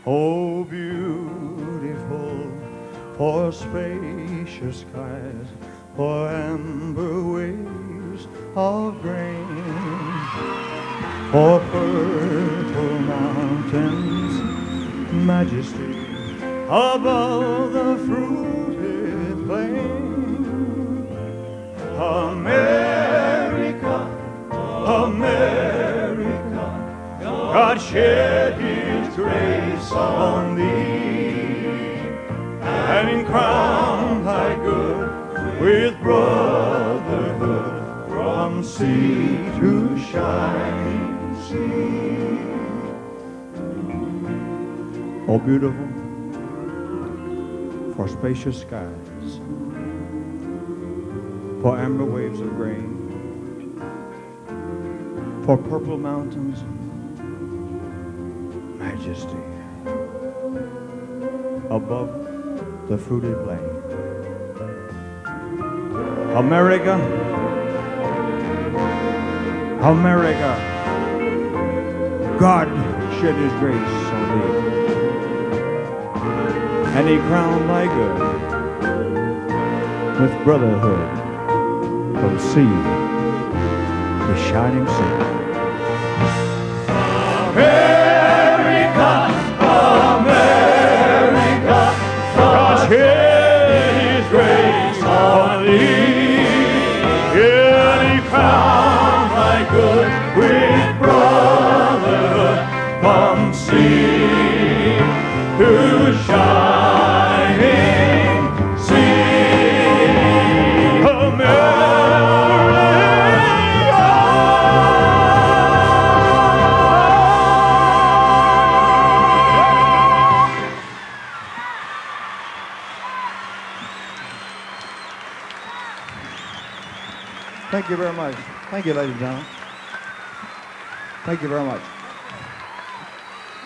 Oh, beautiful for spacious skies, for amber waves of grain, for fertile mountains, majesty above the fruited plain. America, America, God shed His grace on thee, and crowned thy good with brotherhood from sea to shining sea. Oh, beautiful for spacious skies, for amber waves of grain, for purple mountains, majesty above the fruited plain. America, America, God shed His grace on thee, and He crowned thy good with brotherhood from sea to shining sea. America, America, God shed His grace on thee, and He crowned thy good with brotherhood from sea to shining sea. America. Thank you very much. Thank you, ladies and gentlemen. Thank you very much.